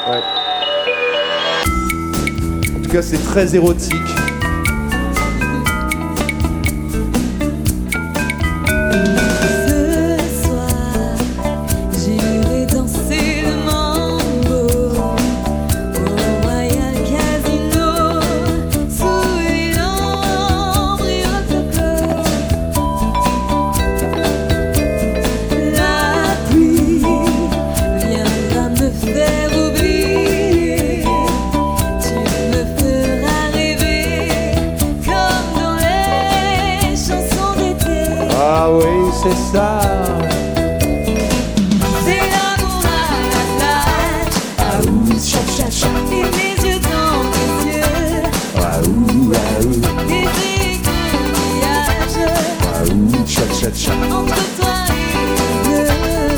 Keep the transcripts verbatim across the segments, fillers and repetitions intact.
Ouais. En tout cas, c'est très érotique. Ah oui, c'est ça. C'est l'amour à la plage. Ah ouh, cha cha cha. Et mes yeux dans tes yeux. Ah ouh, ah ouh. Des économillages. Ah ouh, cha cha cha. Entre toi et le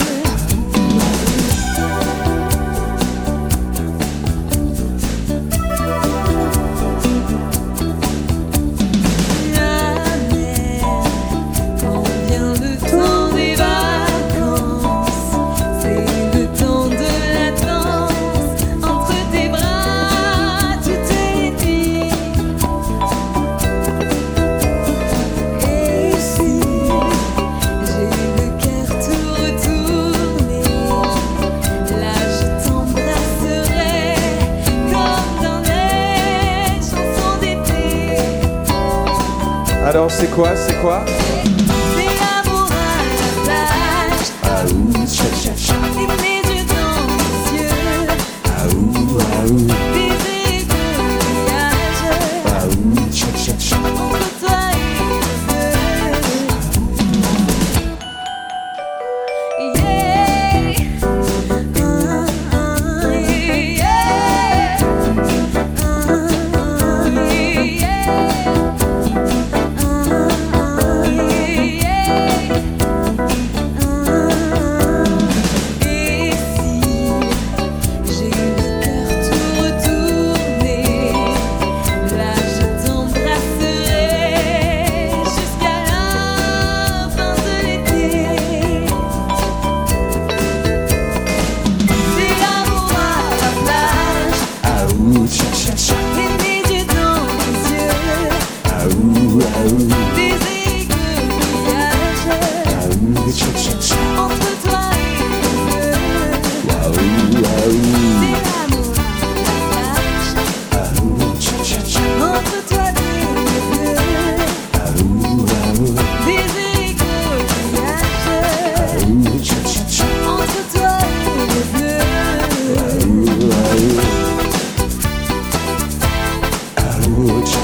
Alors c'est quoi, c'est quoi? C'est l'amour à la plage. Ah ouh, cha cha cha. Et mes yeux dans tes yeux. Ah ouh, ah ouh. Des économillages. Ah ouh, cha cha cha. Entre toi et le yeah. Ah, ah, yeah. Ah, yeah. Ouh,